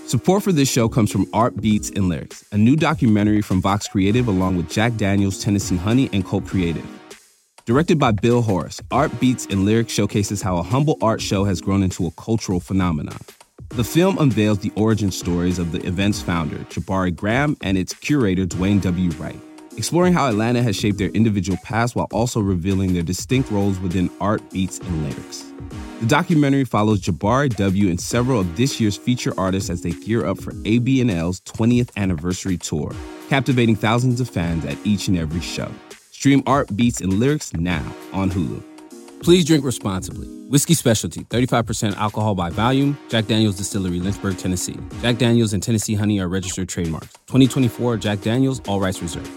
Support for this show comes from Art Beats and Lyrics, a new documentary from Vox Creative along with Jack Daniels, Tennessee Honey, and Cult Creative. Directed by Bill Horace, Art Beats and Lyrics showcases how a humble art show has grown into a cultural phenomenon. The film unveils the origin stories of the event's founder, Jabari Graham, and its curator, Dwayne W. Wright, exploring how Atlanta has shaped their individual paths while also revealing their distinct roles within Art Beats and Lyrics. The documentary follows Jabari W. and several of this year's feature artists as they gear up for ABNL's 20th anniversary tour, captivating thousands of fans at each and every show. Stream Art Beats and Lyrics now on Hulu. Please drink responsibly. Whiskey Specialty, 35% alcohol by volume. Jack Daniels Distillery, Lynchburg, Tennessee. Jack Daniels and Tennessee Honey are registered trademarks. 2024 Jack Daniels, all rights reserved.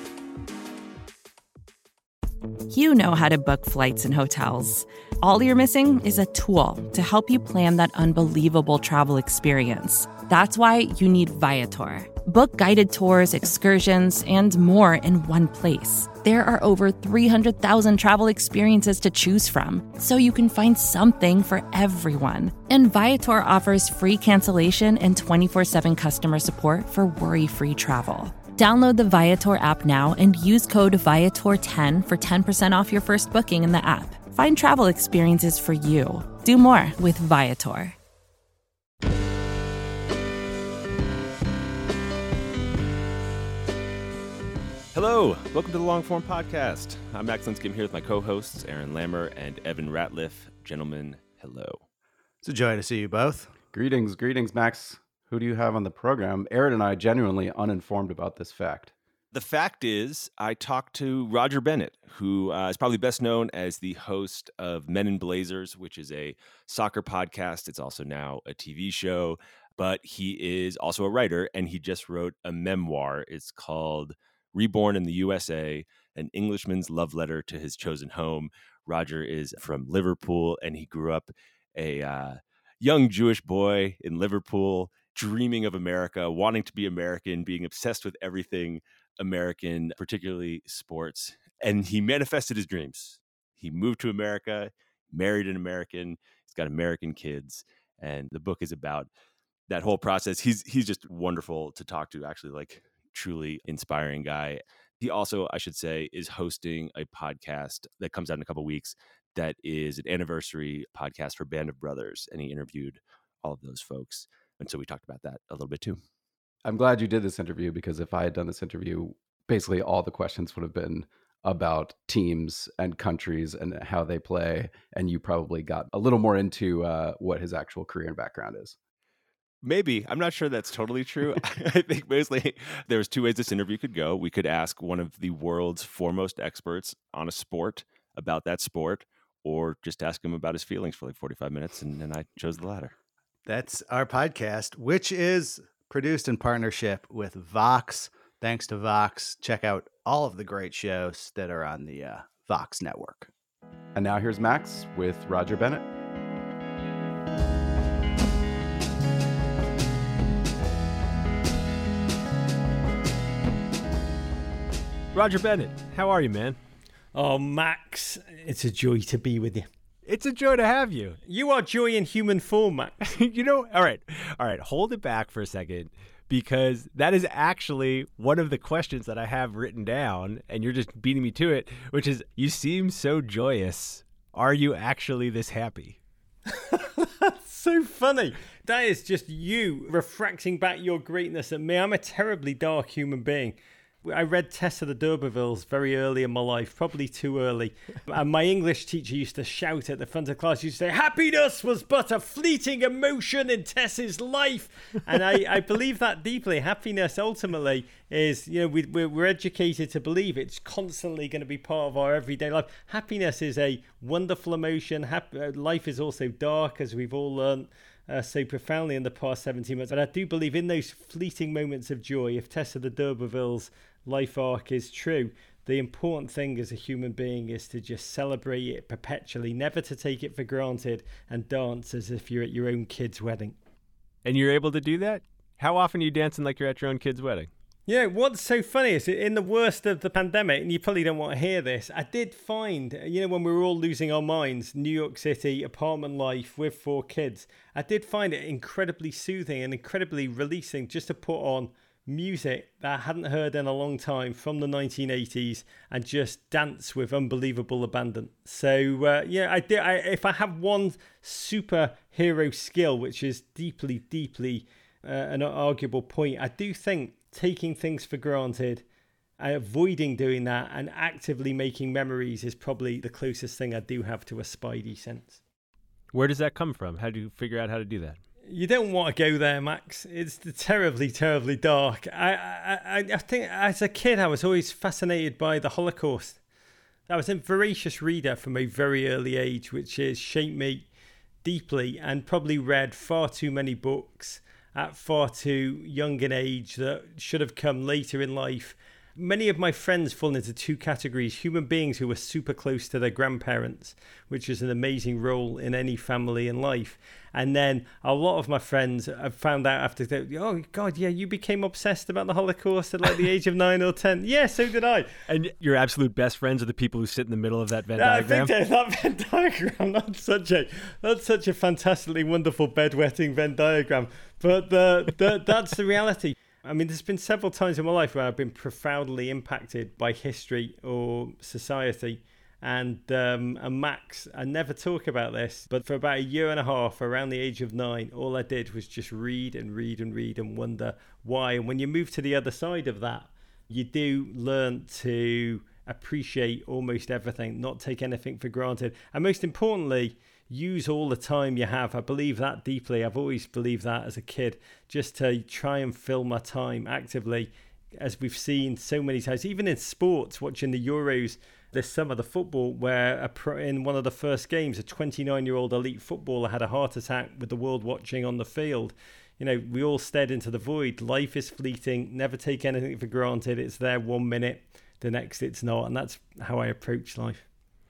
You know how to book flights and hotels. All you're missing is a tool to help you plan that unbelievable travel experience. That's why you need Viator. Book guided tours, excursions, and more in one place. There are over 300,000 travel experiences to choose from, so you can find something for everyone. And Viator offers free cancellation and 24/7 customer support for worry-free travel. Download the Viator app now and use code Viator10 for 10% off your first booking in the app. Find travel experiences for you. Do more with Viator. Hello, welcome to the Longform Podcast. I'm Max Linsky here with my co-hosts, Aaron Lammer and Evan Ratliff. Gentlemen, hello. It's a joy to see you both. Greetings, Max. Who do you have on the program? Aaron and I genuinely uninformed about this fact. The fact is, I talked to Roger Bennett, who is probably best known as the host of Men in Blazers, which is a soccer podcast. It's also now a TV show, but he is also a writer, and he just wrote a memoir. It's called Reborn in the USA, An Englishman's Love Letter to His Chosen Home. Roger is from Liverpool, and he grew up a young Jewish boy in Liverpool, dreaming of America, wanting to be American, being obsessed with everything American, particularly sports. And he manifested his dreams. He moved to America, married an American, he's got American kids, and the book is about that whole process. He's just wonderful to talk to, actually, like truly inspiring guy. He also, I should say, is hosting a podcast that comes out in a couple of weeks that is an anniversary podcast for Band of Brothers, and he interviewed all of those folks. And so we talked about that a little bit too. I'm glad you did this interview, because if I had done this interview, basically all the questions would have been about teams and countries and how they play. And you probably got a little more into what his actual career and background is. Maybe. I'm not sure that's totally true. I think mostly there's two ways this interview could go. We could ask one of the world's foremost experts on a sport about that sport, or just ask him about his feelings for like 45 minutes. And I chose the latter. That's our podcast, which is produced in partnership with Vox. Thanks to Vox. Check out all of the great shows that are on the Vox network. And now here's Max with Roger Bennett. Roger Bennett, how are you, man? Oh, Max, it's a joy to be with you. It's a joy to have you. You are joy in human form, Max. All right, hold it back for a second, because that is actually one of the questions that I have written down, and you're just beating me to it, which is, you seem so joyous. Are you actually this happy? That's so funny. That is just you refracting back your greatness at me. I'm a terribly dark human being. I read Tess of the D'Urbervilles very early in my life, probably too early. And my English teacher used to shout at the front of class, used to say, happiness was but a fleeting emotion in Tess's life. And I believe that deeply. Happiness ultimately is, we're educated to believe it's constantly going to be part of our everyday life. Happiness is a wonderful emotion. Life is also dark, as we've all learned so profoundly in the past 17 months. And I do believe in those fleeting moments of joy, if Tess of the D'Urbervilles' life arc is true, the important thing as a human being is to just celebrate it perpetually, never to take it for granted, and dance as if you're at your own kid's wedding. And you're able to do that? How often are you dancing like you're at your own kid's wedding? Yeah, what's so funny is in the worst of the pandemic, and you probably don't want to hear this, I did find, when we were all losing our minds, New York City, apartment life with 4 kids, I did find it incredibly soothing and incredibly releasing just to put on music that I hadn't heard in a long time from the 1980s and just dance with unbelievable abandon. So, if I have one superhero skill, which is deeply an arguable point, I do think taking things for granted, avoiding doing that, and actively making memories is probably the closest thing I do have to a spidey sense. Where does that come from? How do you figure out how to do that? You don't want to go there, Max. It's terribly dark. I think as a kid, I was always fascinated by the Holocaust. I was a voracious reader from a very early age, which has shaped me deeply, and probably read far too many books at far too young an age that should have come later in life. Many of my friends fall into 2 categories: human beings who were super close to their grandparents, which is an amazing role in any family in life. And then a lot of my friends have found out after, oh God, yeah, you became obsessed about the Holocaust at like the age of 9 or 10. Yeah, so did I. And your absolute best friends are the people who sit in the middle of that Venn diagram? I think that Venn diagram, that's such a fantastically wonderful bedwetting Venn diagram. But that's the reality. I mean, there's been several times in my life where I've been profoundly impacted by history or society. And Max, I never talk about this, but for about a year and a half, around the age of 9, all I did was just read and wonder why. And when you move to the other side of that, you do learn to appreciate almost everything, not take anything for granted. And most importantly, use all the time you have. I believe that deeply. I've always believed that as a kid, just to try and fill my time actively, as we've seen so many times, even in sports, watching the Euros this summer, the football, where in one of the first games, a 29-year-old elite footballer had a heart attack with the world watching on the field. We all stared into the void. Life is fleeting. Never take anything for granted. It's there 1 minute, the next it's not. And that's how I approach life.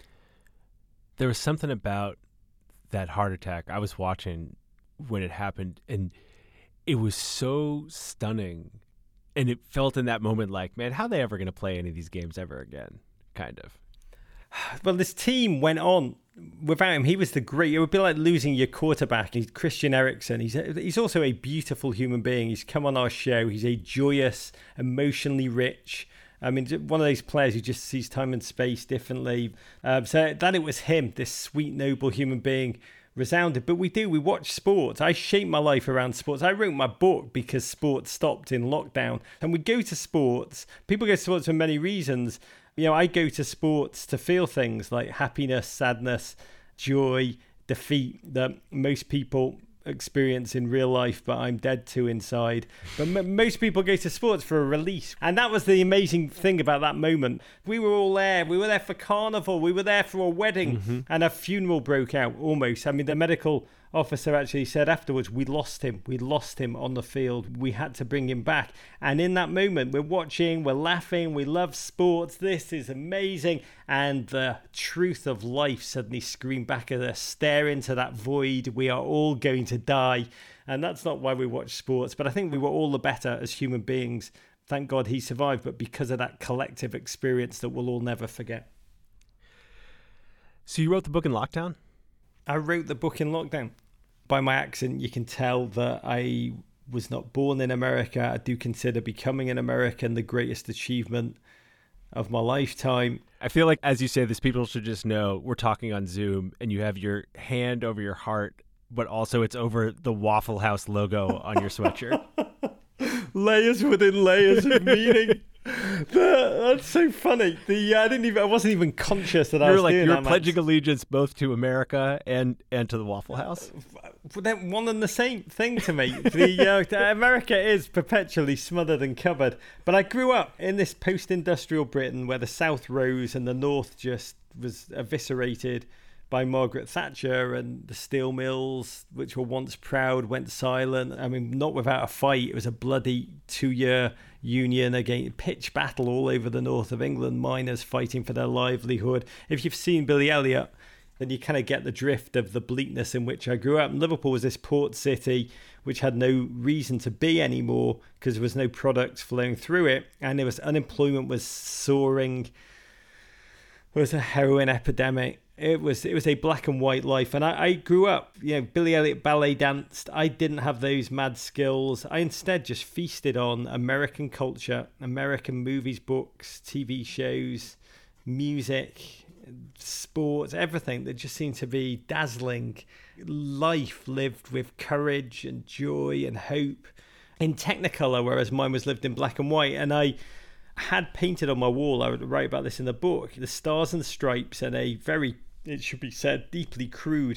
There was something about that heart attack I was watching when it happened, and it was so stunning. And it felt in that moment like, man, how are they ever going to play any of these games ever again? Kind of. Well, this team went on without him. He was the great. It would be like losing your quarterback. He's Christian Eriksen. He's also a beautiful human being. He's come on our show. He's a joyous, emotionally rich. I mean, one of those players who just sees time and space differently. So that it was him, this sweet, noble human being, resounded. But we watch sports. I shape my life around sports. I wrote my book because sports stopped in lockdown. And we go to sports. People go to sports for many reasons. I go to sports to feel things like happiness, sadness, joy, defeat that most people experience in real life, but I'm dead to inside. But most people go to sports for a release. And that was the amazing thing about that moment. We were all there. We were there for carnival. We were there for a wedding. And a funeral broke out almost. I mean, the medical officer actually said afterwards, we lost him on the field. We had to bring him back. And in that moment, we're watching, we're laughing, we love sports. This is amazing. And the truth of life suddenly screamed back at us, stare into that void. We are all going to die. And that's not why we watch sports. But I think we were all the better as human beings. Thank God he survived, but because of that collective experience that we'll all never forget. So you wrote the book in lockdown? I wrote the book in lockdown. By my accent, you can tell that I was not born in America. I do consider becoming an American the greatest achievement of my lifetime. I feel like, as you say this, people should just know we're talking on Zoom and you have your hand over your heart, but also it's over the Waffle House logo on your sweatshirt. Layers within layers of meaning. That's so funny. I wasn't even conscious that I was doing that. You're pledging allegiance both to America and to the Waffle House. They're one and the same thing to me. America is perpetually smothered and covered. But I grew up in this post-industrial Britain where the South rose and the North just was eviscerated by Margaret Thatcher, and the steel mills, which were once proud, went silent. I mean, not without a fight. It was a bloody 2-year union against pitch battle all over the north of England, miners fighting for their livelihood. If you've seen Billy Elliot, then you kind of get the drift of the bleakness in which I grew up. And Liverpool was this port city which had no reason to be anymore because there was no product flowing through it, and unemployment was soaring. There was a heroin epidemic. It was a black and white life. And I grew up, Billy Elliot ballet danced. I didn't have those mad skills. I instead just feasted on American culture, American movies, books, TV shows, music, sports, everything that just seemed to be dazzling. Life lived with courage and joy and hope in Technicolor, whereas mine was lived in black and white. And I had painted on my wall, I would write about this in the book, the stars and the stripes, and a very, it should be said, deeply crude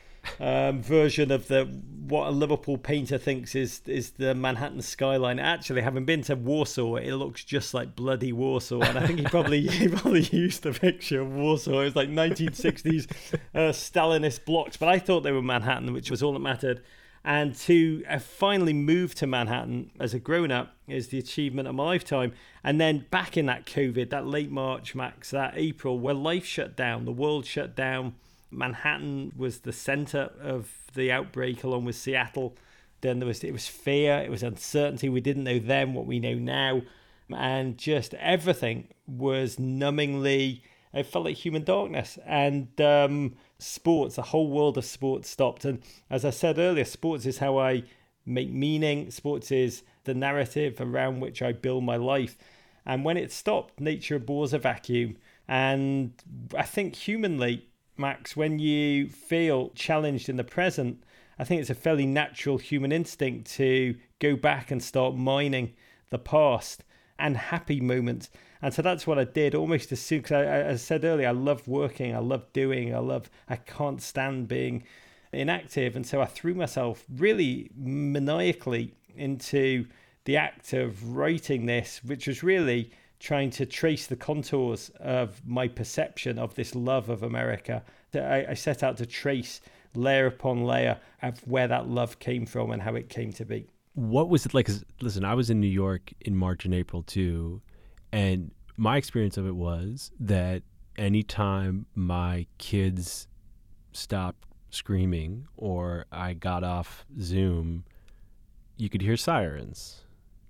version of what a Liverpool painter thinks is the Manhattan skyline. Actually, having been to Warsaw, it looks just like bloody Warsaw, and I think he probably used the picture of Warsaw. It was like 1960s Stalinist blocks, but I thought they were Manhattan, which was all that mattered. And to finally move to Manhattan as a grown-up is the achievement of my lifetime. And then back in that COVID, that late March, Max, that April, where life shut down, the world shut down, Manhattan was the center of the outbreak along with Seattle. Then it was fear, it was uncertainty. We didn't know then what we know now. And just everything was numbingly, it felt like human darkness. And sports, the whole world of sports stopped. And as I said earlier, sports is how I make meaning. Sports is the narrative around which I build my life. And when it stopped, nature abhors a vacuum. And I think humanly, Max, when you feel challenged in the present, I think it's a fairly natural human instinct to go back and start mining the past and happy moments. And so that's what I did almost as soon, because I said earlier, I love working, I love doing, I can't stand being inactive. And so I threw myself really maniacally into the act of writing this, which was really trying to trace the contours of my perception of this love of America. I set out to trace layer upon layer of where that love came from and how it came to be. What was it like? 'Cause, listen, I was in New York in March and April too, and my experience of it was that anytime my kids stopped screaming or I got off Zoom, you could hear sirens.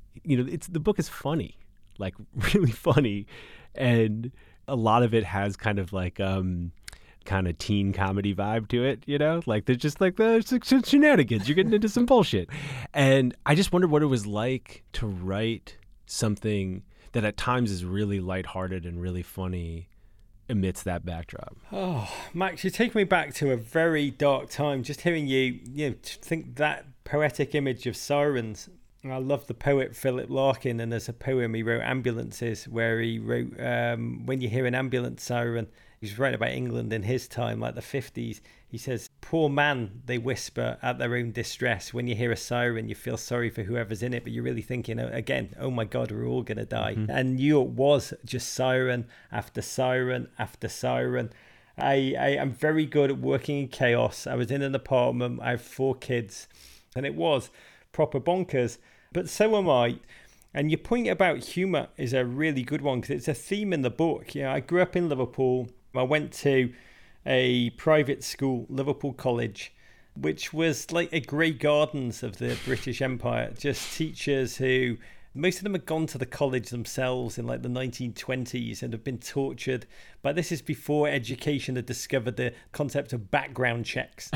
The book is funny, like really funny, and a lot of it has kind of like kind of teen comedy vibe to it, like there's just like the shenanigans, you're getting into some bullshit. And I just wondered what it was like to write something that at times is really lighthearted and really funny amidst that backdrop. Oh, Max, you take me back to a very dark time. Just hearing you think that poetic image of sirens. I love the poet Philip Larkin, and there's a poem he wrote, Ambulances, where he wrote, when you hear an ambulance siren, he's writing about England in his time, like the 50s. He says, poor man, they whisper at their own distress. When you hear a siren, you feel sorry for whoever's in it, but you're really thinking, again, oh my God, we're all going to die. Mm-hmm. And New York was just siren after siren after siren. I am very good at working in chaos. I was in an apartment, I have 4 kids, and it was proper bonkers, but so am I. And your point about humour is a really good one, because it's a theme in the book. I grew up in Liverpool. I went to a private school, Liverpool College, which was like a Grey Gardens of the British Empire. Just teachers who, most of them had gone to the college themselves in like the 1920s and have been tortured. But this is before education had discovered the concept of background checks.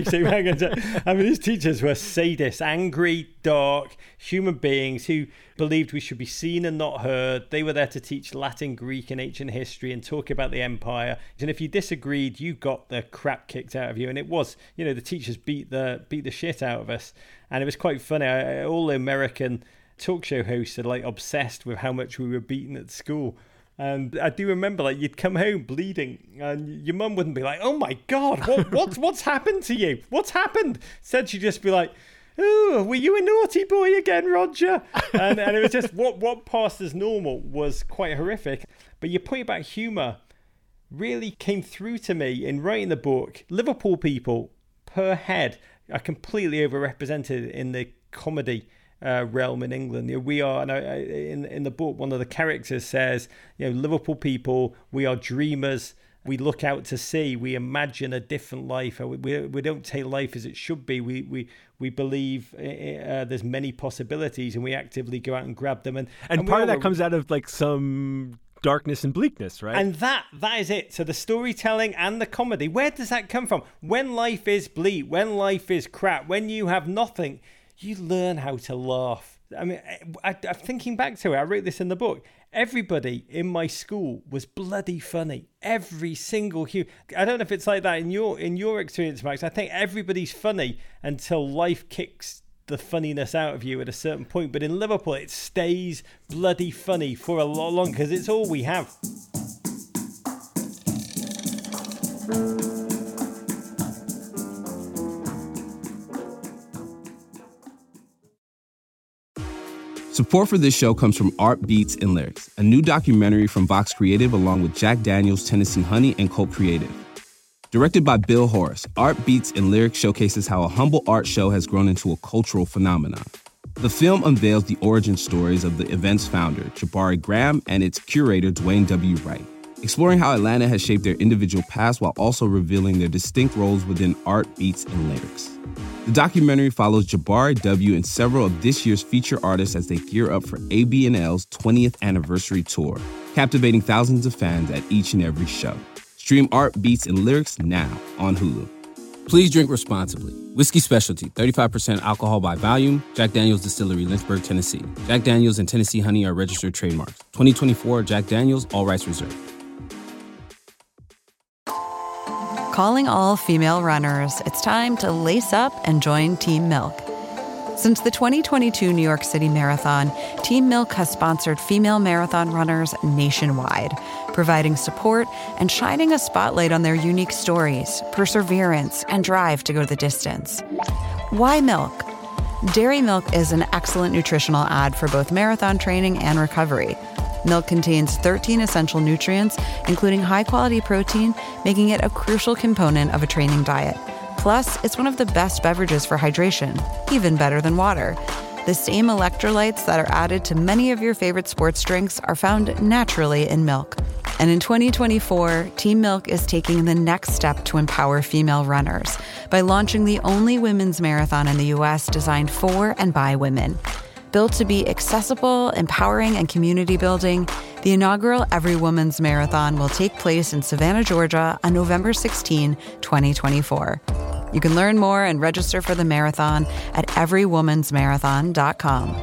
These teachers were sadists, angry, dark human beings who believed we should be seen and not heard. They were there to teach Latin, Greek, and ancient history and talk about the empire. And if you disagreed, you got the crap kicked out of you. And it was, the teachers beat the shit out of us. And it was quite funny. All the American talk show hosts are like obsessed with how much we were beaten at school. And I do remember, like, you'd come home bleeding and your mum wouldn't be like, oh my God, what's happened to you? What's happened? Instead, she'd just be like, oh, were you a naughty boy again, Roger? And it was just what passed as normal was quite horrific. But your point about humour really came through to me in writing the book. Liverpool people per head are completely overrepresented in the comedy realm in England. We are, and in the book, one of the characters says, Liverpool people, we are dreamers We look out to sea. We imagine a different life. We don't take life as it should be. We believe there's many possibilities, and we actively go out and grab them. And part of that comes out of like some darkness and bleakness, right? And that is it. So the storytelling and the comedy, where does that come from? When life is bleak, when life is crap, when you have nothing, you learn how to laugh. I mean, I'm thinking back to it. I wrote this in the book. Everybody in my school was bloody funny. Every single human. I don't know if it's like that in your experience, Max. I think everybody's funny until life kicks the funniness out of you at a certain point. But in Liverpool, it stays bloody funny for a lot longer because it's all we have. Support for this show comes from Art Beats and Lyrics, a new documentary from Vox Creative along with Jack Daniels, Tennessee Honey, and Colt Creative. Directed by Bill Horace, Art Beats and Lyrics showcases how a humble art show has grown into a cultural phenomenon. The film unveils the origin stories of the event's founder, Jabari Graham, and its curator, Dwayne W. Wright, exploring how Atlanta has shaped their individual paths while also revealing their distinct roles within art, beats, and lyrics. The documentary follows Jabari W. and several of this year's feature artists as they gear up for ABNL's 20th anniversary tour, captivating thousands of fans at each and every show. Stream Art, Beats, and Lyrics now on Hulu. Please drink responsibly. Whiskey Specialty, 35% alcohol by volume. Jack Daniel's Distillery, Lynchburg, Tennessee. Jack Daniel's and Tennessee Honey are registered trademarks. 2024 Jack Daniel's, all rights reserved. Calling all female runners, it's time to lace up and join Team Milk. Since the 2022 New York City Marathon, Team Milk has sponsored female marathon runners nationwide, providing support and shining a spotlight on their unique stories, perseverance, and drive to go the distance. Why milk? Dairy milk is an excellent nutritional add for both marathon training and recovery. Milk contains 13 essential nutrients, including high-quality protein, making it a crucial component of a training diet. Plus, it's one of the best beverages for hydration, even better than water. The same electrolytes that are added to many of your favorite sports drinks are found naturally in milk. And in 2024, Team Milk is taking the next step to empower female runners by launching the only women's marathon in the U.S. designed for and by women. Built to be accessible, empowering, and community building, the inaugural Every Woman's Marathon will take place in Savannah, Georgia on November 16, 2024. You can learn more and register for the marathon at everywomansmarathon.com.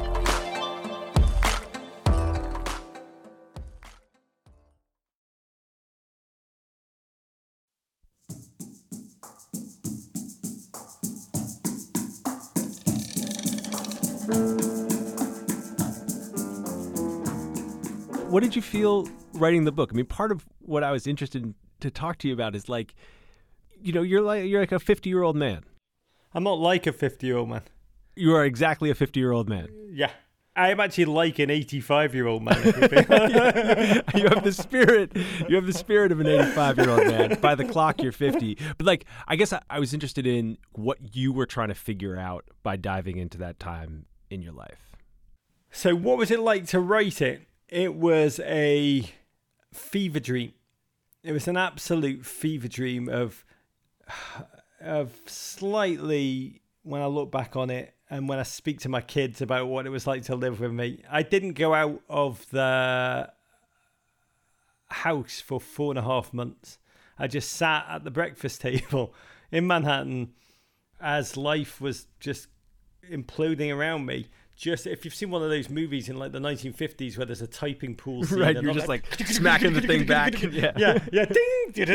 What did you feel writing the book? I mean, part of what I was interested to talk to you about is like, you know, you're like a 50-year-old man. I'm not like a 50-year-old man. You are exactly a 50-year-old man. Yeah. I am actually like an 85-year-old man. You have the spirit. You have the spirit of an 85-year-old man. By the clock, you're 50. But like, I guess I was interested in what you were trying to figure out by diving into that time in your life. So what was it like to write it? It was a fever dream. It was an absolute fever dream of slightly, when I look back on it and when I speak to my kids about what it was like to live with me, I didn't go out of the house for 4.5 months. I just sat at the breakfast table in Manhattan as life was just imploding around me. Just if you've seen one of those movies in like the 1950s where there's a typing pool scene, right? You're just like smacking the thing back, yeah, ding, ding,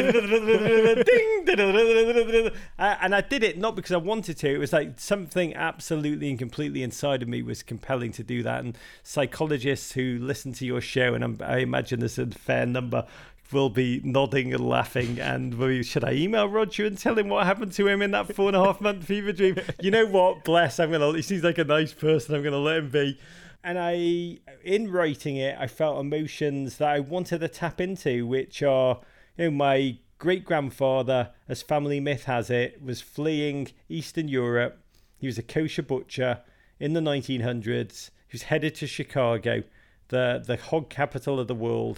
and I did it not because I wanted to. It was like something absolutely and completely inside of me was compelling to do that. And psychologists who listen to your show, and I imagine there's a fair number, will be nodding and laughing. And should I email Roger and tell him what happened to him in that 4.5 month fever dream? You know what? Bless. He seems like a nice person. I'm gonna let him be. And in writing it, I felt emotions that I wanted to tap into, which are, you know, my great grandfather, as family myth has it, was fleeing Eastern Europe. He was a kosher butcher in the 1900s. He was headed to Chicago, the hog capital of the world.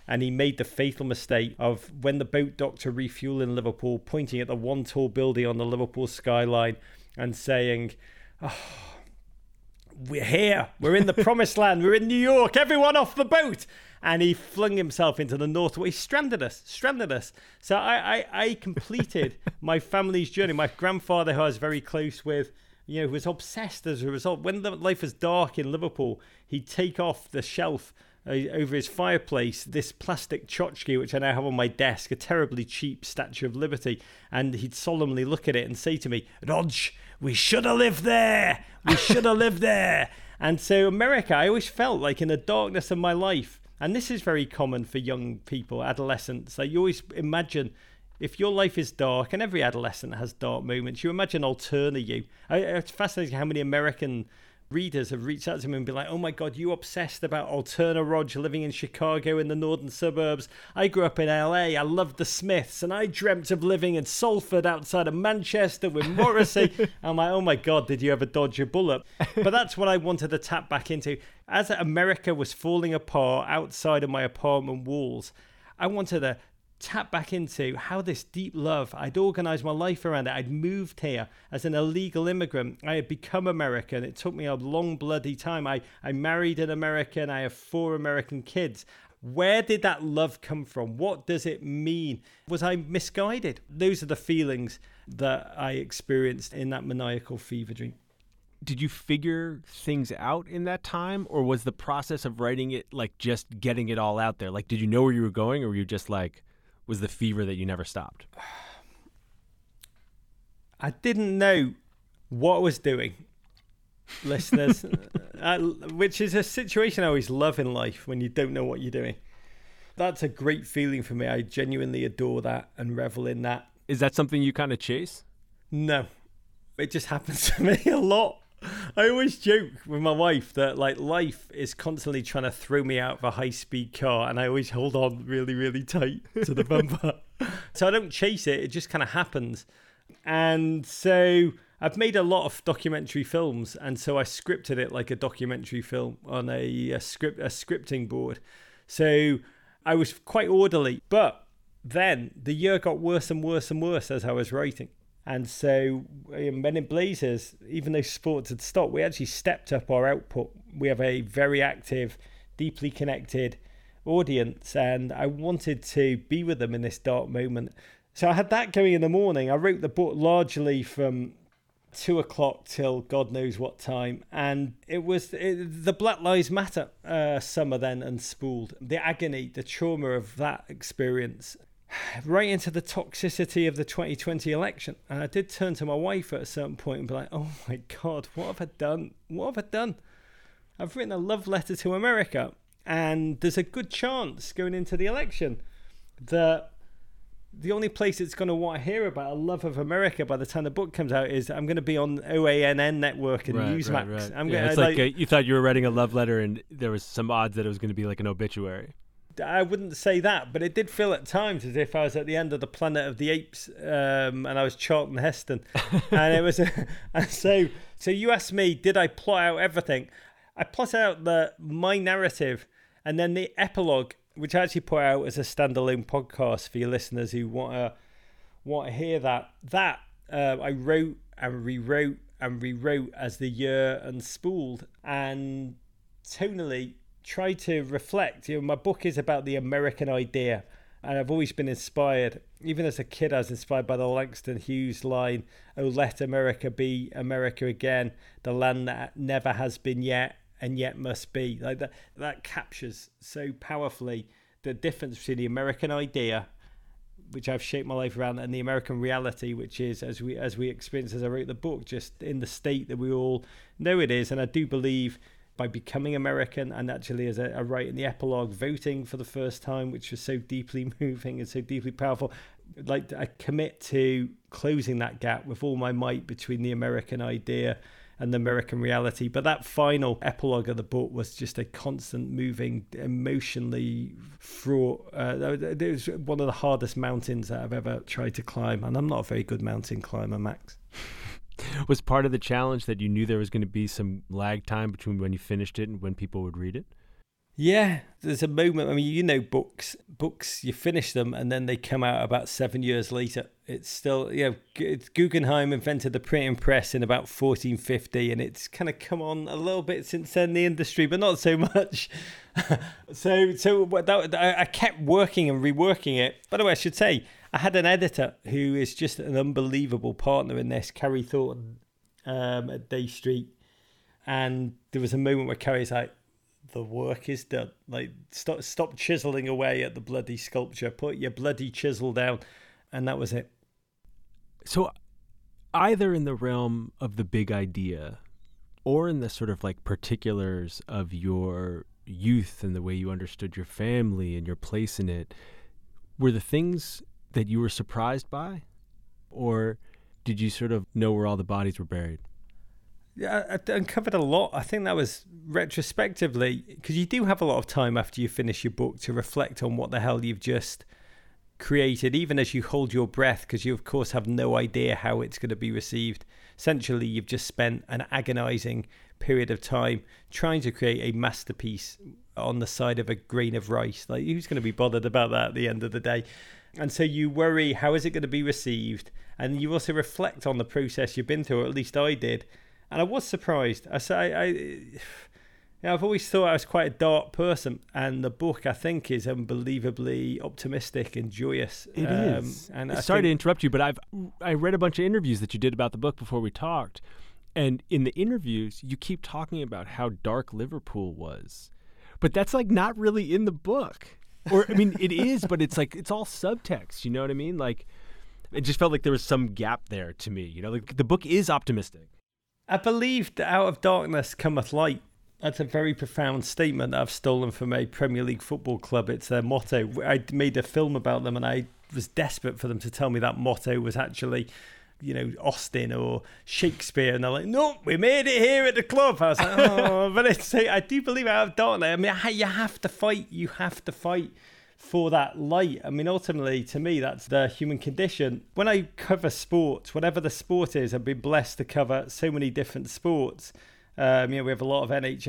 And he made the fatal mistake of, when the boat docked to refuel in Liverpool, pointing at the one tall building on the Liverpool skyline and saying, "Oh, we're here. We're in the promised land. We're in New York. Everyone off the boat." And he flung himself into the north. He stranded us. So I completed my family's journey. My grandfather, who I was very close with, was obsessed as a result. When the life was dark in Liverpool, he'd take off the shelf over his fireplace this plastic tchotchke, which I now have on my desk, a terribly cheap Statue of Liberty, and he'd solemnly look at it and say to me, "Rog, we should have lived there. We should have lived there." And so America, I always felt like, in the darkness of my life, and this is very common for young people, adolescents, like you always imagine, if your life is dark, and every adolescent has dark moments, you imagine Alterna you. It's fascinating how many American readers have reached out to me and been like, "Oh my God, you obsessed about Alterna, Rog, living in Chicago in the northern suburbs. I grew up in LA. I loved the Smiths, and I dreamt of living in Salford outside of Manchester with Morrissey." I'm like, "Oh my God, did you ever dodge a bullet?" But that's what I wanted to tap back into. As America was falling apart outside of my apartment walls, I wanted to tap back into how this deep love, I'd organized my life around it. I'd moved here as an illegal immigrant. I had become American. It took me a long bloody time. I married an American. I have 4 American kids. Where did that love come from? What does it mean? Was I misguided? Those are the feelings that I experienced in that maniacal fever dream. Did you figure things out in that time, or was the process of writing it like just getting it all out there? Like, did you know where you were going, or were you just like, was the fever that you never stopped? I didn't know what I was doing, listeners, which is a situation I always love in life, when you don't know what you're doing. That's a great feeling for me. I genuinely adore that and revel in that. Is that something you kind of chase? No, it just happens to me a lot. I always joke with my wife that like life is constantly trying to throw me out of a high-speed car, and I always hold on really, really tight to the bumper. So I don't chase it. It just kind of happens. And so I've made a lot of documentary films, and so I scripted it like a documentary film on a scripting board. So I was quite orderly. But then the year got worse and worse and worse as I was writing. And so Men in Blazers, even though sports had stopped, we actually stepped up our output. We have a very active, deeply connected audience, and I wanted to be with them in this dark moment. So I had that going in the morning. I wrote the book largely from 2 o'clock till God knows what time. And it was the Black Lives Matter summer then unspooled. The agony, the trauma of that experience, right into the toxicity of the 2020 election. And I did turn to my wife at a certain point and be like, "Oh my God, what have I done? What have I done? I've written a love letter to America, and there's a good chance going into the election that the only place it's going to want to hear about a love of America by the time the book comes out is I'm going to be on OANN network and Newsmax." Right. It's like you thought you were writing a love letter and there was some odds that it was going to be like an obituary. I wouldn't say that, but it did feel at times as if I was at the end of the Planet of the Apes, and I was Charlton Heston. And it was, so you asked me, did I plot out everything? I plot out my narrative, and then the epilogue, which I actually put out as a standalone podcast for your listeners who want to hear that. That I wrote and rewrote as the year unspooled, and tonally try to reflect. My book is about the American idea, and I've always been inspired. Even as a kid, I was inspired by the Langston Hughes line, "Oh, let America be America again, the land that never has been yet and yet must be." Like that captures so powerfully the difference between the American idea, which I've shaped my life around, and the American reality, which is, as we experienced as I wrote the book, just in the state that we all know it is. And I do believe by becoming American, and actually as I write in the epilogue, voting for the first time, which was so deeply moving and so deeply powerful, like I commit to closing that gap with all my might between the American idea and the American reality. But that final epilogue of the book was just a constant moving, emotionally fraught. It was one of the hardest mountains that I've ever tried to climb, and I'm not a very good mountain climber, Max. Was part of the challenge that you knew there was going to be some lag time between when you finished it and when people would read it? Yeah, there's a moment. I mean, you know, books, you finish them and then they come out about 7 years later. It's still, it's Guggenheim invented the printing press in about 1450, and it's kind of come on a little bit since then, the industry, but not so much. I kept working and reworking it. By the way, I should say, I had an editor who is just an unbelievable partner in this, Carrie Thornton, at Day Street. And there was a moment where Carrie's like, the work is done. Like, stop chiseling away at the bloody sculpture. Put your bloody chisel down. And that was it. So either in the realm of the big idea or in the sort of like particulars of your youth and the way you understood your family and your place in it, were the things that you were surprised by? Or did you sort of know where all the bodies were buried? Yeah, I uncovered a lot. I think that was retrospectively, because you do have a lot of time after you finish your book to reflect on what the hell you've just created, even as you hold your breath, because you, of course, have no idea how it's going to be received. Essentially, you've just spent an agonizing period of time trying to create a masterpiece on the side of a grain of rice. Like, who's going to be bothered about that at the end of the day? And so you worry, how is it going to be received? And you also reflect on the process you've been through, or at least I did. And I was surprised. I've always thought I was quite a dark person, and the book, I think, is unbelievably optimistic and joyous. It is. And sorry to interrupt you, but I read a bunch of interviews that you did about the book before we talked, and in the interviews, you keep talking about how dark Liverpool was, but that's like not really in the book. Or I mean, it is, but it's like it's all subtext. You know what I mean? Like, it just felt like there was some gap there to me. You know, like the book is optimistic. I believe that out of darkness cometh light. That's a very profound statement that I've stolen from a Premier League football club. It's their motto. I made a film about them, and I was desperate for them to tell me that motto was actually, Austin or Shakespeare. And they're like, no, we made it here at the club. I was like, oh, but I do believe out of darkness. I mean, you have to fight. You have to fight for that light. I mean, ultimately, to me, that's the human condition. When I cover sports, whatever the sport is, I've been blessed to cover so many different sports. We have a lot of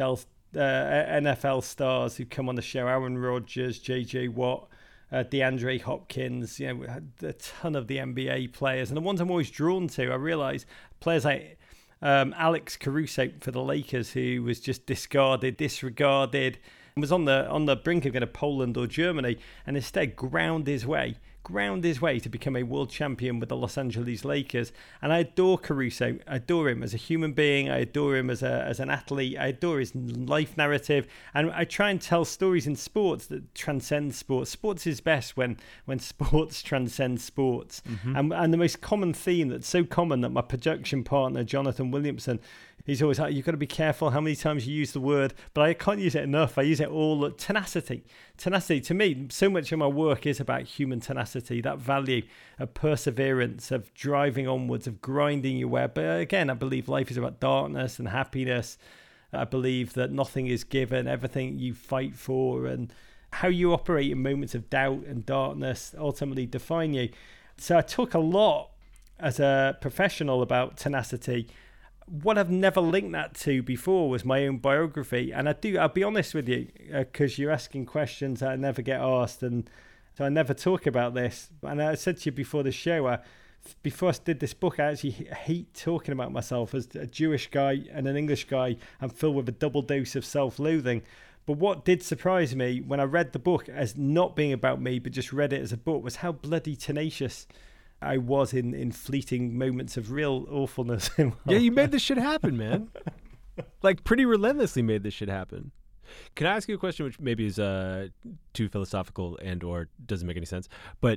NFL stars who come on the show. Aaron Rodgers, JJ Watt, DeAndre Hopkins, we had a ton of the NBA players. And the ones I'm always drawn to, I realize players like Alex Caruso for the Lakers, who was just disregarded, and was on the brink of going to Poland or Germany, and instead ground his way to become a world champion with the Los Angeles Lakers. And I adore Caruso. I adore him as a human being. I adore him as an athlete. I adore his life narrative. And I try and tell stories in sports that transcend sports. Sports is best when sports transcend sports. Mm-hmm. And the most common theme that's so common that my production partner, Jonathan Williamson, he's always like, you've got to be careful how many times you use the word, but I can't use it enough. I use it all. Tenacity. To me, so much of my work is about human tenacity, that value of perseverance, of driving onwards, of grinding your way. But again, I believe life is about darkness and happiness. I believe that nothing is given, everything you fight for, and how you operate in moments of doubt and darkness ultimately define you. So I talk a lot as a professional about tenacity. What I've never linked that to before was my own biography. And I'll be honest with you, because you're asking questions that I never get asked. And so I never talk about this. And I said to you before the show, before I did this book, I actually hate talking about myself as a Jewish guy and an English guy. I'm filled with a double dose of self-loathing. But what did surprise me when I read the book as not being about me, but just read it as a book, was how bloody tenacious I was in fleeting moments of real awfulness. Yeah, you made this shit happen, man. Like, pretty relentlessly made this shit happen. Can I ask you a question which maybe is too philosophical and or doesn't make any sense? But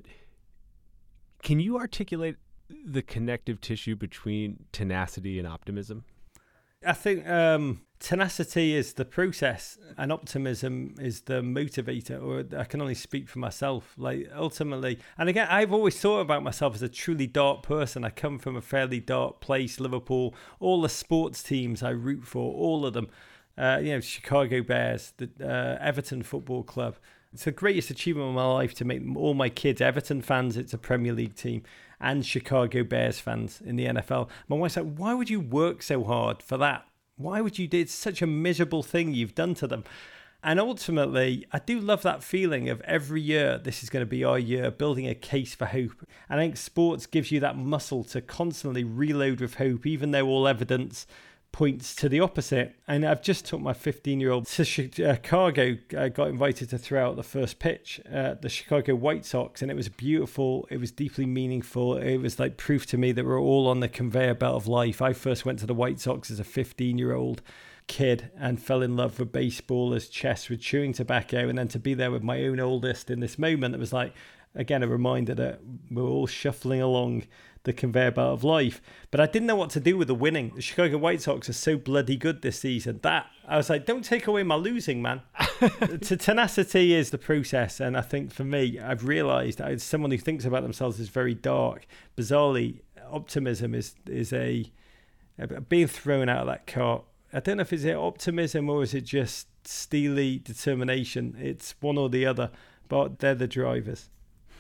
can you articulate the connective tissue between tenacity and optimism? I think tenacity is the process and optimism is the motivator, or I can only speak for myself. Like, ultimately, and again, I've always thought about myself as a truly dark person. I come from a fairly dark place, Liverpool. All the sports teams I root for, all of them, Chicago Bears, the Everton Football Club. It's the greatest achievement of my life to make all my kids Everton fans. It's a Premier League team, and Chicago Bears fans in the NFL. My wife's like, why would you work so hard for that? Why would you do? It's such a miserable thing you've done to them. And ultimately, I do love that feeling of every year, this is going to be our year, building a case for hope. And I think sports gives you that muscle to constantly reload with hope, even though all evidence points to the opposite. And I've just took my 15-year-old to Chicago. I got invited to throw out the first pitch at the Chicago White Sox, and it was beautiful. It was deeply meaningful. It was like proof to me that we're all on the conveyor belt of life. I first went to the White Sox as a 15-year-old kid and fell in love with baseball, as chess, with chewing tobacco, and then to be there with my own oldest in this moment, it was like, again, a reminder that we're all shuffling along the conveyor belt of life. But I didn't know what to do with the winning. The Chicago White Sox are so bloody good this season that I was like, don't take away my losing, man. Tenacity is the process. And I think for me, I've realized as someone who thinks about themselves as very dark, bizarrely, optimism is being thrown out of that cart. I don't know if it's optimism or is it just steely determination. It's one or the other, but they're the drivers.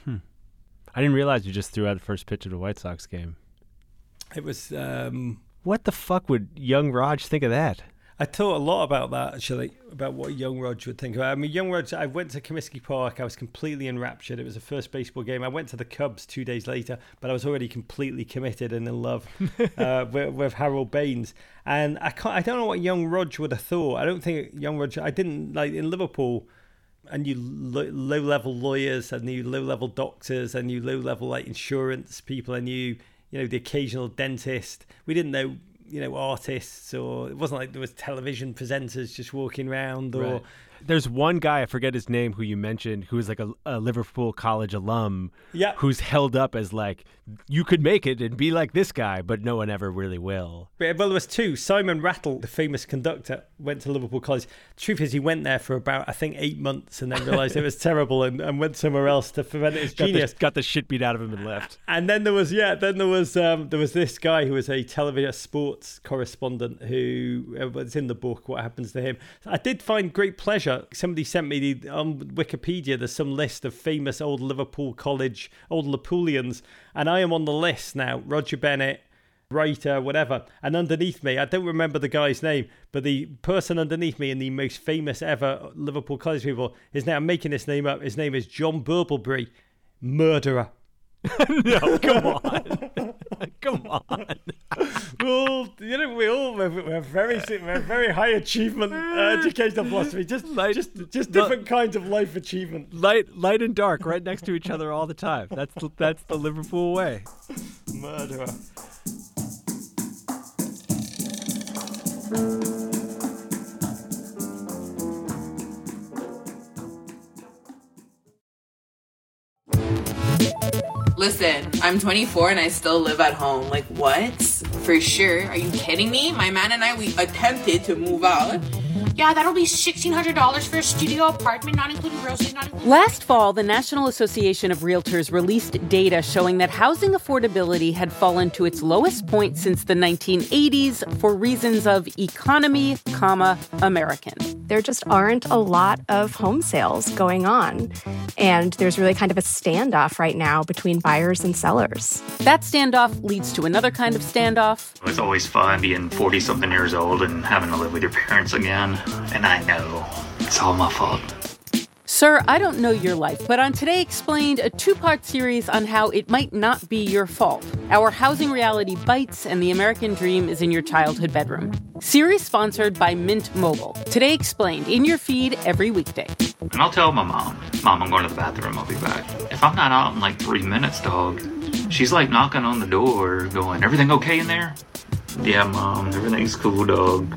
I didn't realize you just threw out the first pitch of the White Sox game. It was... what the fuck would young Raj think of that? I thought a lot about that, actually, about what young Raj would think about. I mean, young Raj, I went to Comiskey Park. I was completely enraptured. It was the first baseball game. I went to the Cubs 2 days later, but I was already completely committed and in love with Harold Baines. And I don't know what young Raj would have thought. I don't think young Raj... I didn't, like, in Liverpool... I knew low-level lawyers, I knew low-level doctors, I knew low-level like insurance people, I knew, the occasional dentist. We didn't know, artists, or it wasn't like there was television presenters just walking around. Or right. There's one guy, I forget his name, who you mentioned, who is like a Liverpool College alum, who's held up as like, you could make it and be like this guy, but no one ever really will. Well, there was two. Simon Rattle, the famous conductor, went to Liverpool College. The truth is he went there for about, I think, 8 months and then realised it was terrible and went somewhere else to ferment his genius. Got the shit beat out of him and left. And then there was this guy who was a television sports correspondent who was in the book, What Happens to Him. So I did find great pleasure. Somebody sent me on Wikipedia, there's some list of famous old Liverpool College, old Liverpoolians, and I am on the list now. Roger Bennett, writer, whatever. And underneath me, I don't remember the guy's name, but the person underneath me and the most famous ever Liverpool College people, I'm making this name up, his name is John Burbleby, murderer. No, come on. Come on. Well, we're very high achievement educational philosophy. Just different kinds of life achievement. Light and dark, right next to each other all the time. That's the Liverpool way. Murderer. Listen, I'm 24 and I still live at home. Like, what? For sure. Are you kidding me? My man and I, we attempted to move out. Yeah, that'll be $1,600 for a studio apartment, not including groceries, not including... Last fall, the National Association of Realtors released data showing that housing affordability had fallen to its lowest point since the 1980s for reasons of economy, American. There just aren't a lot of home sales going on. And there's really kind of a standoff right now between buyers and sellers. That standoff leads to another kind of standoff. It's always fun being 40-something years old and having to live with your parents again. And I know it's all my fault. Sir, I don't know your life, but on Today Explained, a 2-part series on how it might not be your fault. Our housing reality bites and the American dream is in your childhood bedroom. Series sponsored by Mint Mobile. Today Explained, in your feed every weekday. And I'll tell my mom, I'm going to the bathroom, I'll be back. If I'm not out in like 3 minutes, dog, she's like knocking on the door going, everything okay in there? Yeah, Mom, everything's cool, dog.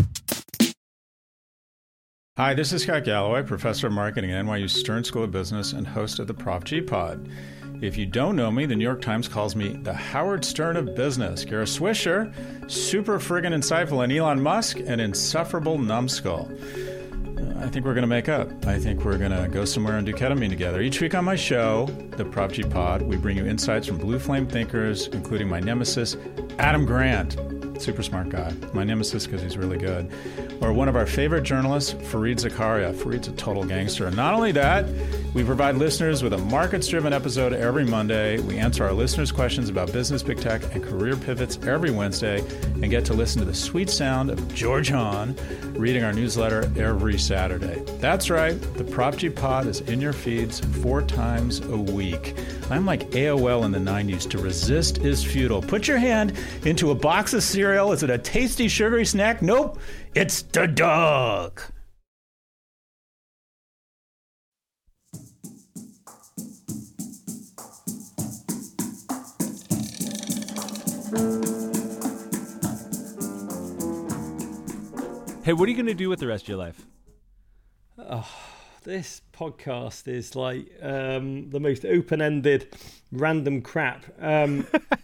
Hi, this is Scott Galloway, professor of marketing at NYU Stern School of Business and host of the Prop G Pod. If you don't know me, the New York Times calls me the Howard Stern of business. Kara Swisher, super friggin' insightful, and Elon Musk, an insufferable numbskull. I think we're going to make up. I think we're going to go somewhere and do ketamine together. Each week on my show, the Prop G Pod, we bring you insights from blue flame thinkers, including my nemesis, Adam Grant. Super smart guy. My nemesis because he's really good. Or one of our favorite journalists, Fareed Zakaria. Fareed's a total gangster. And not only that, we provide listeners with a markets-driven episode every Monday. We answer our listeners' questions about business, big tech, and career pivots every Wednesday and get to listen to the sweet sound of George Hahn reading our newsletter every Saturday. That's right, the Prop G Pod is in your feeds 4 times a week. I'm like AOL in the 90s. To resist is futile. Put your hand into a box of cereal. Is it a tasty, sugary snack? Nope, it's the dog. Hey, what are you going to do with the rest of your life? Oh, this podcast is like the most open-ended, random crap. No,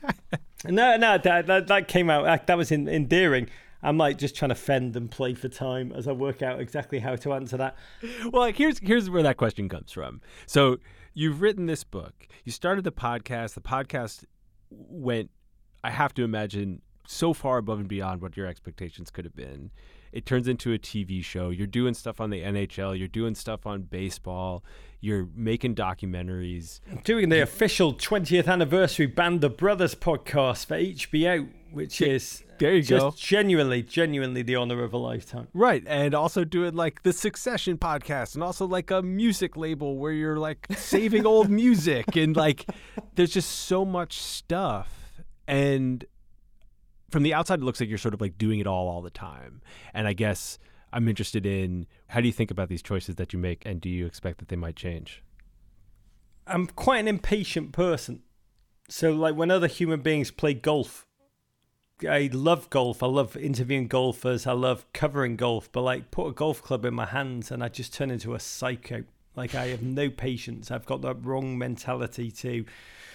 that came out. That was endearing. I'm like just trying to fend and play for time as I work out exactly how to answer that. Well, like, here's where that question comes from. So you've written this book. You started the podcast. The podcast went, I have to imagine, so far above and beyond what your expectations could have been. It turns into a TV show. You're doing stuff on the NHL. You're doing stuff on baseball. You're making documentaries. Doing the official 20th anniversary Band of Brothers podcast for HBO, which is there you go. Genuinely the honor of a lifetime. Right. And also doing like the Succession podcast and also like a music label where you're like saving old music. And like there's just so much stuff. And from the outside, it looks like you're sort of like doing it all the time. And I guess I'm interested in, how do you think about these choices that you make, and do you expect that they might change? I'm quite an impatient person. So like when other human beings play golf, I love golf. I love interviewing golfers. I love covering golf. But like put a golf club in my hands and I just turn into a psycho. Like I have no patience. I've got that wrong mentality to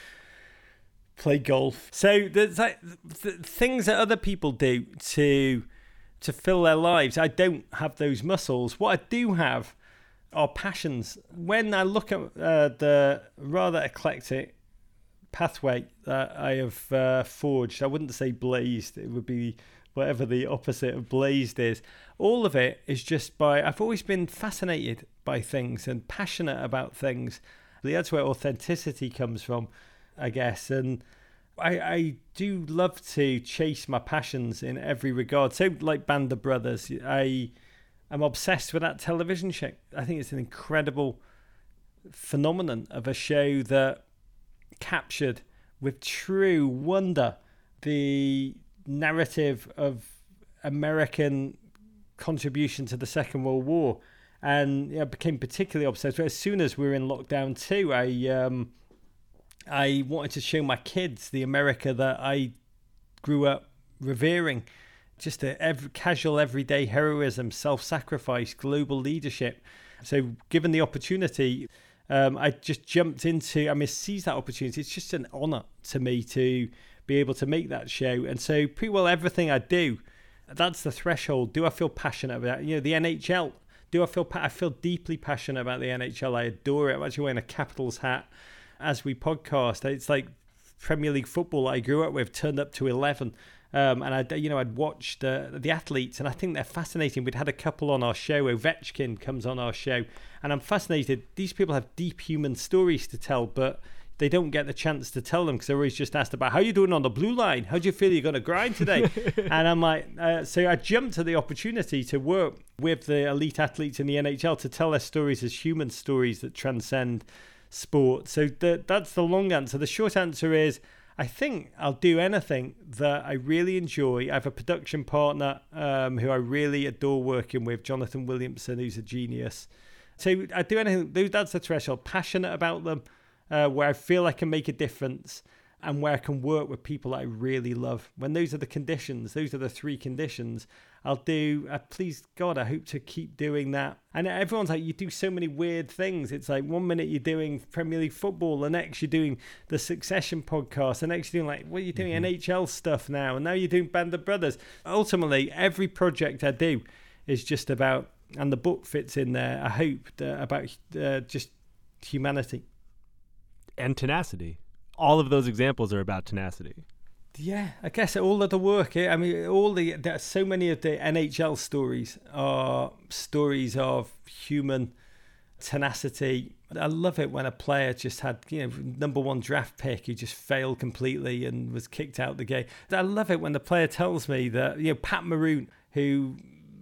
play golf. So there's like the things that other people do to fill their lives. I don't have those muscles. What I do have are passions. When I look at the rather eclectic pathway that I have forged, I wouldn't say blazed. It would be whatever the opposite of blazed is. All of it is just I've always been fascinated by things and passionate about things. That's where authenticity comes from, I guess. And I do love to chase my passions in every regard. So like Band of Brothers, I'm obsessed with that television show. I think it's an incredible phenomenon of a show that captured with true wonder the narrative of American contribution to the Second World War. And I became particularly obsessed. As soon as we were in lockdown too, I wanted to show my kids the America that I grew up revering. Just casual, everyday heroism, self-sacrifice, global leadership. So given the opportunity, I just jumped into, seized that opportunity. It's just an honor to me to be able to make that show. And so pretty well everything I do, that's the threshold. Do I feel passionate about it? The NHL. I feel deeply passionate about the NHL. I adore it. I'm actually wearing a Capitals hat as we podcast. It's like Premier League football I grew up with turned up to 11. And I'd watched the athletes, and I think they're fascinating. We'd had a couple on our show. Ovechkin comes on our show, and I'm fascinated. These people have deep human stories to tell, but they don't get the chance to tell them because they're always just asked about how you doing on the blue line. How do you feel you're going to grind today? And I'm like, so I jumped to the opportunity to work with the elite athletes in the NHL to tell their stories as human stories that transcend sport. So that's the long answer. The short answer is, I think I'll do anything that I really enjoy. I have a production partner who I really adore working with, Jonathan Williamson, who's a genius. So I do anything. That's the threshold. Passionate about them, where I feel I can make a difference, and where I can work with people that I really love. When those are the conditions, those are the three conditions, I'll do, please God, I hope to keep doing that. And everyone's like, you do so many weird things. It's like 1 minute you're doing Premier League football, the next you're doing the Succession podcast, the next you're doing like, what are you doing, NHL stuff now? And now you're doing Band of Brothers. Ultimately, every project I do is just about, and the book fits in there, I hope, about just humanity. And tenacity. All of those examples are about tenacity. Yeah, I guess all of the work. There's so many of the NHL stories are stories of human tenacity. I love it when a player just had, number one draft pick who just failed completely and was kicked out the game. I love it when the player tells me that, Pat Maroon, who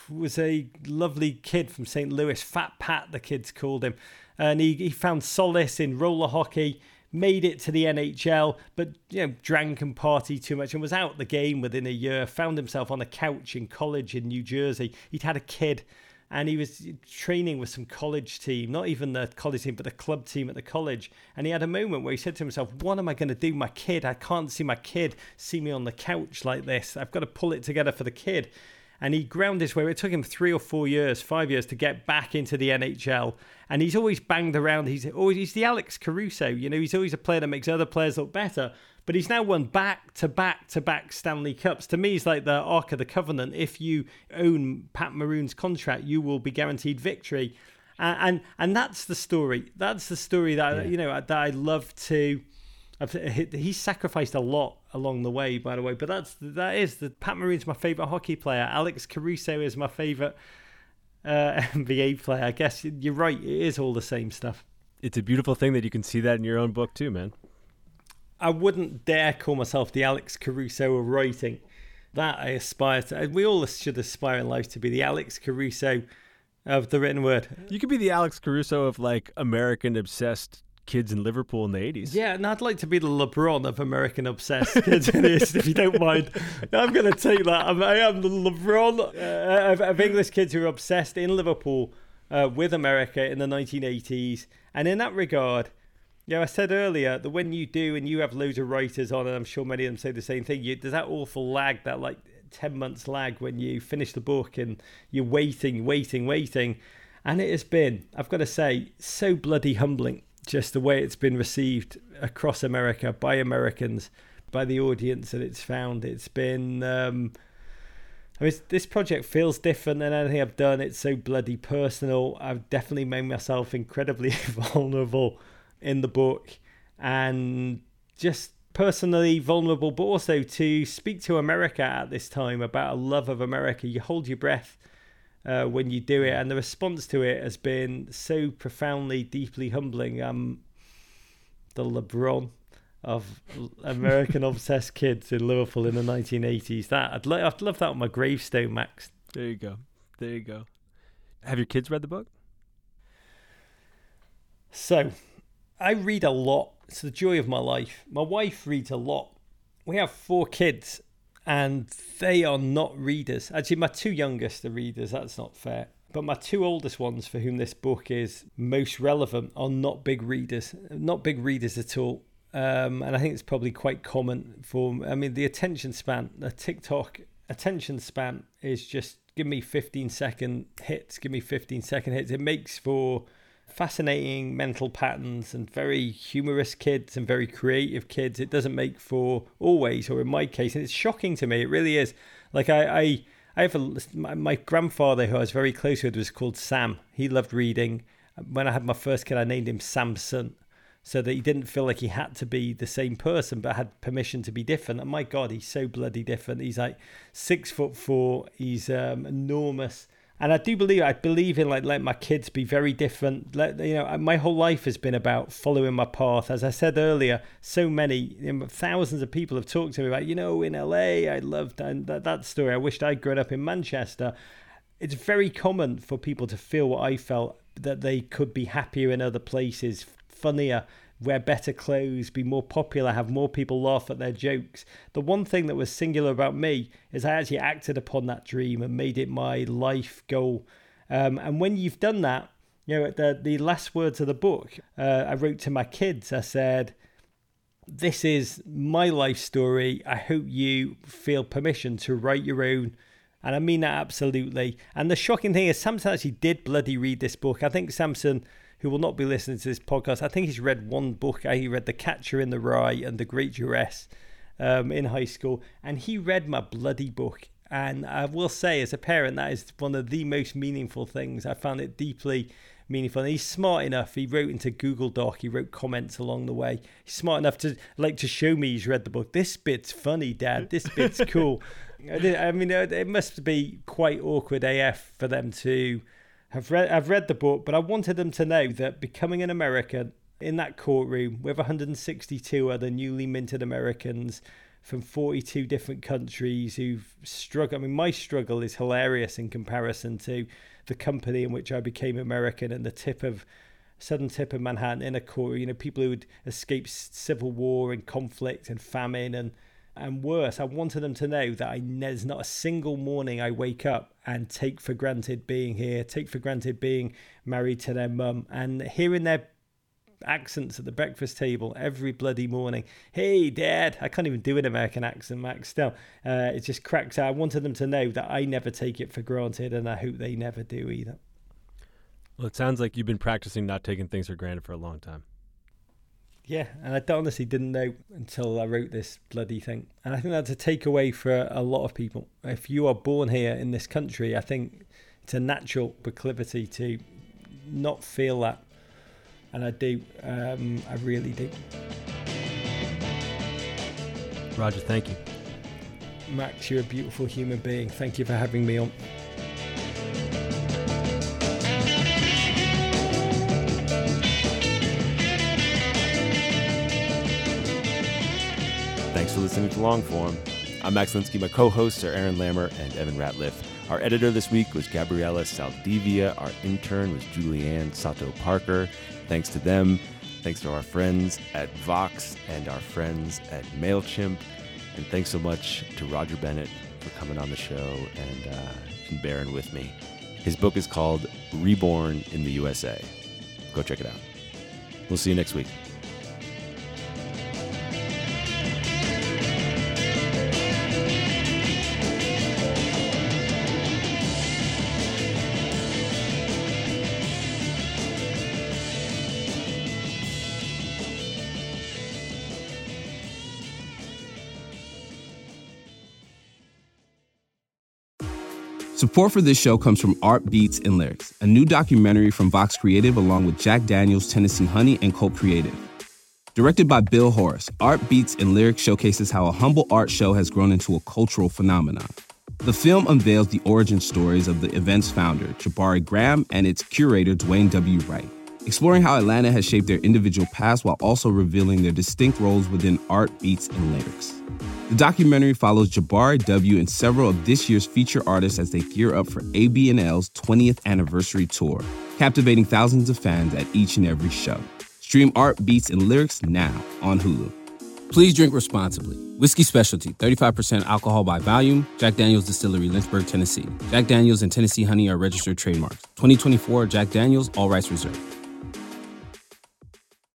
was a lovely kid from St. Louis, Fat Pat, the kids called him. And he found solace in roller hockey, made it to the NHL, but drank and partied too much and was out the game within a year, found himself on a couch in college in New Jersey. He'd had a kid and he was training with some college team, not even the college team, but the club team at the college. And he had a moment where he said to himself, what am I going to do? My kid, I can't see my kid see me on the couch like this. I've got to pull it together for the kid. And he ground his way. It took him 3 or 4 years, 5 years to get back into the NHL. And he's always banged around. He's the Alex Caruso. He's always a player that makes other players look better. But he's now won back-to-back Stanley Cups. To me, he's like the Ark of the Covenant. If you own Pat Maroon's contract, you will be guaranteed victory. And that's the story. That's the story that that I love to. He's sacrificed a lot along the way, by the way. But Pat Maroon's my favorite hockey player. Alex Caruso is my favorite NBA player. I guess you're right. It is all the same stuff. It's a beautiful thing that you can see that in your own book too, man. I wouldn't dare call myself the Alex Caruso of writing. That I aspire to. We all should aspire in life to be the Alex Caruso of the written word. You could be the Alex Caruso of like American obsessed kids in Liverpool in the 80s. Yeah, and I'd like to be the LeBron of American obsessed kids in the 80s, if you don't mind. I'm going to take that. I am the LeBron of English kids who are obsessed in Liverpool with America in the 1980s. And in that regard, I said earlier that when you do, and you have loads of writers on, and I'm sure many of them say the same thing, there's that awful lag, that like 10 months lag when you finish the book and you're waiting. And it has been, I've got to say, so bloody humbling. Just the way it's been received across America by Americans, by the audience that it's found. It's been, this project feels different than anything I've done. It's so bloody personal. I've definitely made myself incredibly vulnerable in the book, and just personally vulnerable, but also to speak to America at this time about a love of America. You hold your breath when you do it, and the response to it has been so profoundly, deeply humbling. I'm the LeBron of American obsessed kids in Liverpool in the 1980s. I'd love that on my gravestone, Max. There you go. Have your kids read the book? So, I read a lot. It's the joy of my life. My wife reads a lot. We have 4 kids. And they are not readers. Actually, my 2 youngest are readers. That's not fair. But my 2 oldest ones, for whom this book is most relevant, are not big readers. Not big readers at all. And I think it's probably quite common the attention span, the TikTok attention span is just give me 15-second hits. It makes for fascinating mental patterns and very humorous kids and very creative kids. It doesn't make for always, or in my case, and it's shocking to me. It really is. Like I have my grandfather, who I was very close with, was called Sam. He loved reading. When I had my first kid, I named him Samson, so that he didn't feel like he had to be the same person, but had permission to be different. And my God, he's so bloody different. He's like 6'4". He's enormous. And I believe in like letting my kids be very different. My whole life has been about following my path. As I said earlier, so many, thousands of people have talked to me about, in LA, I loved that story. I wished I'd grown up in Manchester. It's very common for people to feel what I felt, that they could be happier in other places, funnier, wear better clothes, be more popular, have more people laugh at their jokes. The one thing that was singular about me is I actually acted upon that dream and made it my life goal. And when you've done that, the last words of the book, I wrote to my kids. I said, this is my life story. I hope you feel permission to write your own. And I mean that absolutely. And the shocking thing is Samson actually did bloody read this book. I think Samson, who will not be listening to this podcast, I think he's read one book. He read The Catcher in the Rye and The Great Duress in high school. And he read my bloody book. And I will say, as a parent, that is one of the most meaningful things. I found it deeply meaningful. And he's smart enough. He wrote into Google Doc. He wrote comments along the way. He's smart enough to show me he's read the book. This bit's funny, Dad. This bit's cool. It must be quite awkward AF for them to I've read the book, but I wanted them to know that becoming an American in that courtroom with 162 other newly minted Americans, from 42 different countries who've struggled. I mean, my struggle is hilarious in comparison to the company in which I became American and the southern tip of Manhattan, inner core, people who would escape civil war and conflict and famine and worse. I wanted them to know that there's not a single morning I wake up and take for granted being here, take for granted being married to their mum, and hearing their accents at the breakfast table every bloody morning. Hey, Dad. I can't even do an American accent, Max, still. It just cracks out. I wanted them to know that I never take it for granted, and I hope they never do either. Well, it sounds like you've been practicing not taking things for granted for a long time. Yeah, and I honestly didn't know until I wrote this bloody thing. And I think that's a takeaway for a lot of people. If you are born here in this country, I think it's a natural proclivity to not feel that. And I do. I really do. Roger, thank you. Max, you're a beautiful human being. Thank you for having me on. Thanks for listening to Longform. I'm Max Linsky. My co-hosts are Aaron Lammer and Evan Ratliff. Our editor this week was Gabriela Saldivia. Our intern was Julianne Sato Parker. Thanks to them. Thanks to our friends at Vox and our friends at MailChimp. And thanks so much to Roger Bennett for coming on the show and bearing with me. His book is called Reborn in the USA. Go check it out. We'll see you next week. Support for this show comes from Art Beats and Lyrics, a new documentary from Vox Creative along with Jack Daniels, Tennessee Honey, and Colt Creative. Directed by Bill Horace, Art Beats and Lyrics showcases how a humble art show has grown into a cultural phenomenon. The film unveils the origin stories of the event's founder, Jabari Graham, and its curator, Dwayne W. Wright, exploring how Atlanta has shaped their individual past while also revealing their distinct roles within art, beats, and lyrics. The documentary follows Jabari W. and several of this year's feature artists as they gear up for ABNL's 20th anniversary tour, captivating thousands of fans at each and every show. Stream Art, Beats, and Lyrics now on Hulu. Please drink responsibly. Whiskey Specialty, 35% alcohol by volume. Jack Daniel's Distillery, Lynchburg, Tennessee. Jack Daniel's and Tennessee Honey are registered trademarks. 2024 Jack Daniel's, all rights reserved.